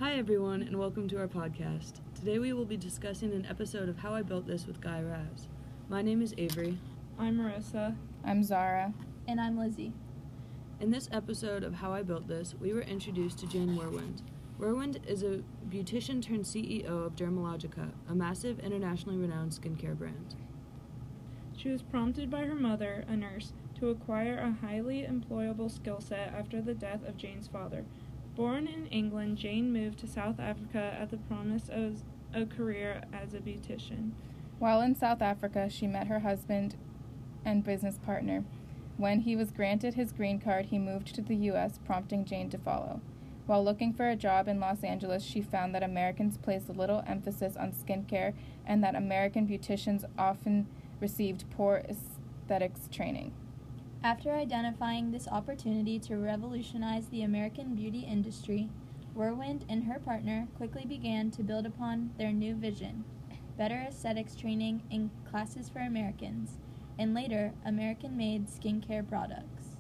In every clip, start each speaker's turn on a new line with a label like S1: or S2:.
S1: Hi everyone, and welcome to our podcast. Today we will be discussing an episode of How I Built This with Guy Raz. My name is Avery.
S2: I'm Marissa.
S3: I'm Zara.
S4: And I'm Lizzie.
S1: In this episode of How I Built This, we were introduced to Jane Werwind. Werwind is a beautician turned CEO of Dermalogica, a massive internationally renowned skincare brand.
S2: She was prompted by her mother, a nurse, to acquire a highly employable skill set after the death of Jane's father. Born in England, Jane moved to South Africa at the promise of a career as a beautician.
S3: While in South Africa, she met her husband and business partner. When he was granted his green card, he moved to the U.S., prompting Jane to follow. While looking for a job in Los Angeles, she found that Americans placed little emphasis on skincare and that American beauticians often received poor aesthetics training.
S4: After identifying this opportunity to revolutionize the American beauty industry, Werwind and her partner quickly began to build upon their new vision: better aesthetics training and classes for Americans, and later, American-made skincare products.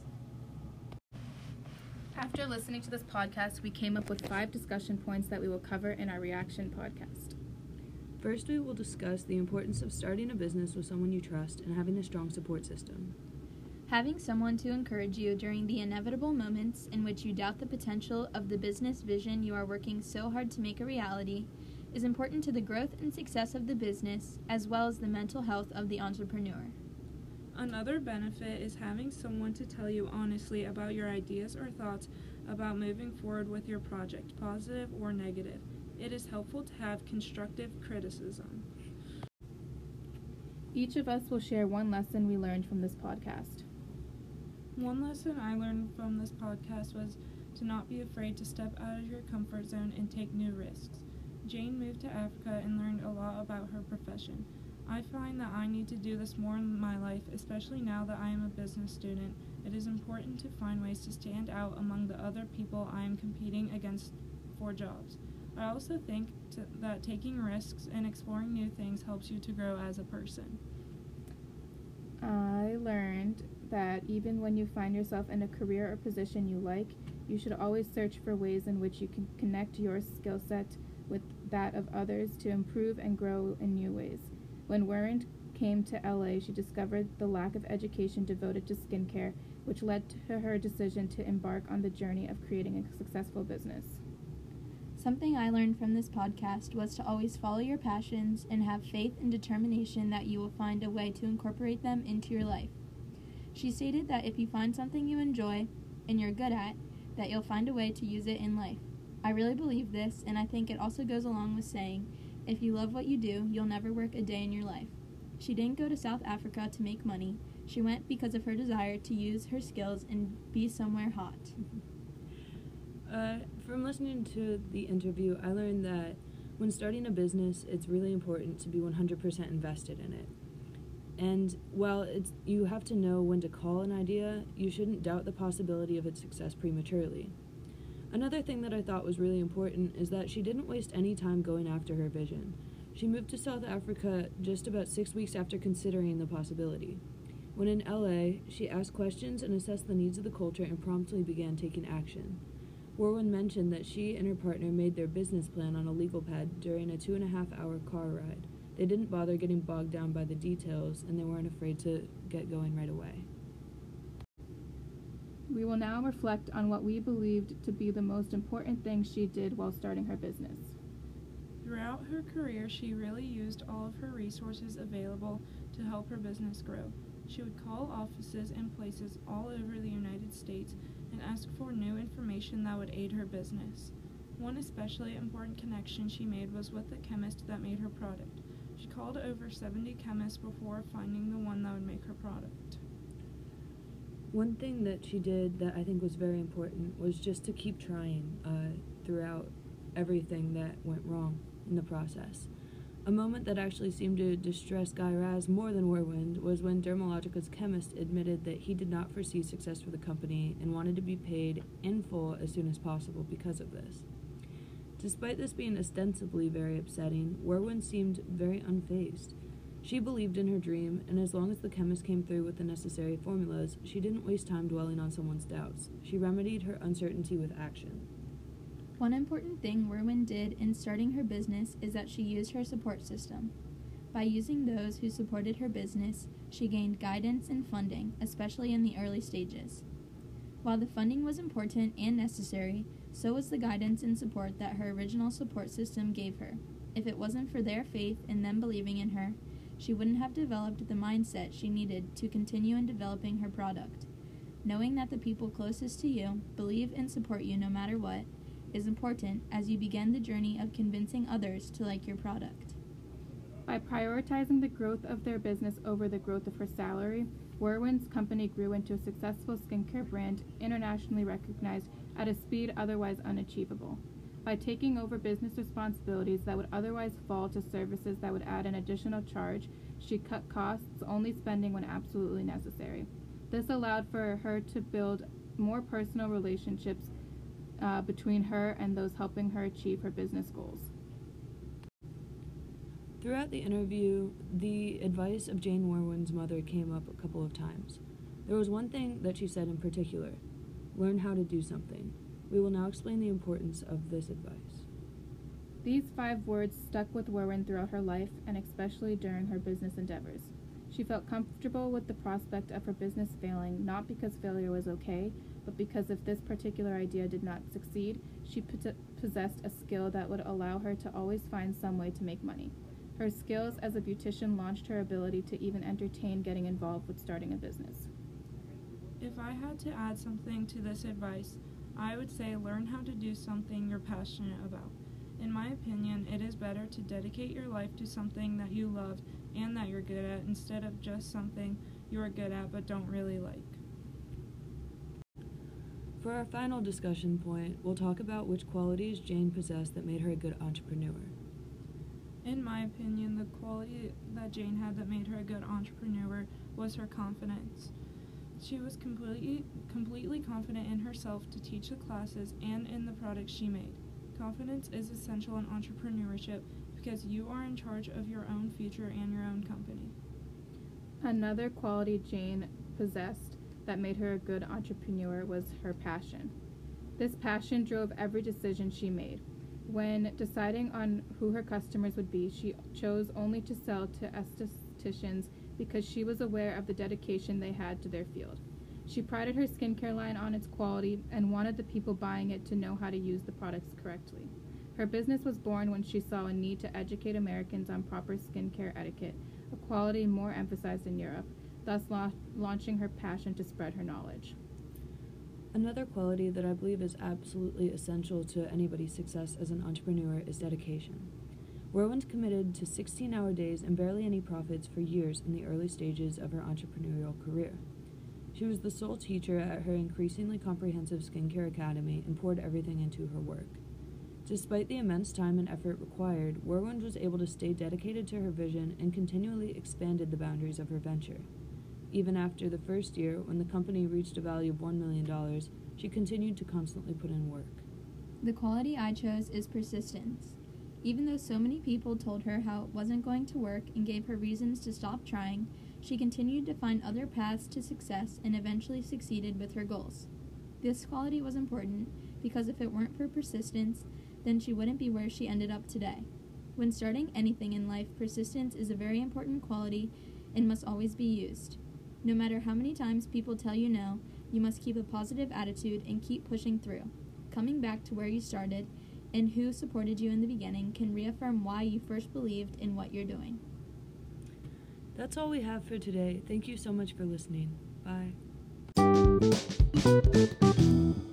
S3: After listening to this podcast, we came up with 5 discussion points that we will cover in our reaction podcast.
S1: First, we will discuss the importance of starting a business with someone you trust and having a strong support system.
S4: Having someone to encourage you during the inevitable moments in which you doubt the potential of the business vision you are working so hard to make a reality is important to the growth and success of the business, as well as the mental health of the entrepreneur.
S2: Another benefit is having someone to tell you honestly about your ideas or thoughts about moving forward with your project, positive or negative. It is helpful to have constructive criticism.
S3: Each of us will share one lesson we learned from this podcast.
S2: One lesson I learned from this podcast was to not be afraid to step out of your comfort zone and take new risks. Jane moved to Africa and learned a lot about her profession. I find that I need to do this more in my life, especially now that I am a business student. It is important to find ways to stand out among the other people I am competing against for jobs. I also think that taking risks and exploring new things helps you to grow as a person.
S3: I learned that even when you find yourself in a career or position you like, you should always search for ways in which you can connect your skill set with that of others to improve and grow in new ways. When Werwind came to LA, she discovered the lack of education devoted to skincare, which led to her decision to embark on the journey of creating a successful business.
S4: Something I learned from this podcast was to always follow your passions and have faith and determination that you will find a way to incorporate them into your life. She stated that if you find something you enjoy and you're good at, that you'll find a way to use it in life. I really believe this, and I think it also goes along with saying, if you love what you do, you'll never work a day in your life. She didn't go to South Africa to make money. She went because of her desire to use her skills and be somewhere hot.
S1: From listening to the interview, I learned that when starting a business, it's really important to be 100% invested in it. And while you have to know when to call an idea, you shouldn't doubt the possibility of its success prematurely. Another thing that I thought was really important is that she didn't waste any time going after her vision. She moved to South Africa just about 6 weeks after considering the possibility. When in LA, she asked questions and assessed the needs of the culture and promptly began taking action. Werwind mentioned that she and her partner made their business plan on a legal pad during a 2.5-hour car ride. They didn't bother getting bogged down by the details, and they weren't afraid to get going right away.
S3: We will now reflect on what we believed to be the most important thing she did while starting her business.
S2: Throughout her career, she really used all of her resources available to help her business grow. She would call offices and places all over the United States and ask for new information that would aid her business. One especially important connection she made was with the chemist that made her product. She called over 70 chemists before finding the one that would make her product.
S1: One thing that she did that I think was very important was just to keep trying throughout everything that went wrong in the process. A moment that actually seemed to distress Guy Raz more than Werwind was when Dermalogica's chemist admitted that he did not foresee success for the company and wanted to be paid in full as soon as possible because of this. Despite this being ostensibly very upsetting, Werwind seemed very unfazed. She believed in her dream, and as long as the chemist came through with the necessary formulas, she didn't waste time dwelling on someone's doubts. She remedied her uncertainty with action.
S4: One important thing Werwin did in starting her business is that she used her support system. By using those who supported her business, she gained guidance and funding, especially in the early stages. While the funding was important and necessary, so was the guidance and support that her original support system gave her. If it wasn't for their faith and them believing in her, she wouldn't have developed the mindset she needed to continue in developing her product. Knowing that the people closest to you believe and support you no matter what is important as you begin the journey of convincing others to like your product.
S3: By prioritizing the growth of their business over the growth of her salary, Werwin's company grew into a successful skincare brand internationally recognized at a speed otherwise unachievable. By taking over business responsibilities that would otherwise fall to services that would add an additional charge, she cut costs, only spending when absolutely necessary. This allowed for her to build more personal relationships between her and those helping her achieve her business goals.
S1: Throughout the interview, the advice of Jane Werwin's mother came up a couple of times. There was one thing that she said in particular: learn how to do something. We will now explain the importance of this advice.
S3: These 5 words stuck with Werwin throughout her life, and especially during her business endeavors. She felt comfortable with the prospect of her business failing, not because failure was okay, but because if this particular idea did not succeed, she possessed a skill that would allow her to always find some way to make money. Her skills as a beautician launched her ability to even entertain getting involved with starting a business.
S2: If I had to add something to this advice, I would say learn how to do something you're passionate about. In my opinion, it is better to dedicate your life to something that you love and that you're good at instead of just something you are good at but don't really like.
S1: For our final discussion point, we'll talk about which qualities Jane possessed that made her a good entrepreneur.
S2: In my opinion, the quality that Jane had that made her a good entrepreneur was her confidence. She was completely confident in herself to teach the classes and in the products she made. Confidence is essential in entrepreneurship because you are in charge of your own future and your own company.
S3: Another quality Jane possessed that made her a good entrepreneur was her passion. This passion drove every decision she made. When deciding on who her customers would be, she chose only to sell to estheticians because she was aware of the dedication they had to their field. She prided her skincare line on its quality and wanted the people buying it to know how to use the products correctly. Her business was born when she saw a need to educate Americans on proper skincare etiquette, a quality more emphasized in Europe, thus launching her passion to spread her knowledge.
S1: Another quality that I believe is absolutely essential to anybody's success as an entrepreneur is dedication. Werwin committed to 16-hour days and barely any profits for years in the early stages of her entrepreneurial career. She was the sole teacher at her increasingly comprehensive skincare academy and poured everything into her work. Despite the immense time and effort required, Werwin was able to stay dedicated to her vision and continually expanded the boundaries of her venture. Even after the first year, when the company reached a value of $1 million, she continued to constantly put in work.
S4: The quality I chose is persistence. Even though so many people told her how it wasn't going to work and gave her reasons to stop trying, she continued to find other paths to success and eventually succeeded with her goals. This quality was important because if it weren't for persistence, then she wouldn't be where she ended up today. When starting anything in life, persistence is a very important quality and must always be used. No matter how many times people tell you no, you must keep a positive attitude and keep pushing through. Coming back to where you started and who supported you in the beginning can reaffirm why you first believed in what you're doing.
S1: That's all we have for today. Thank you so much for listening. Bye.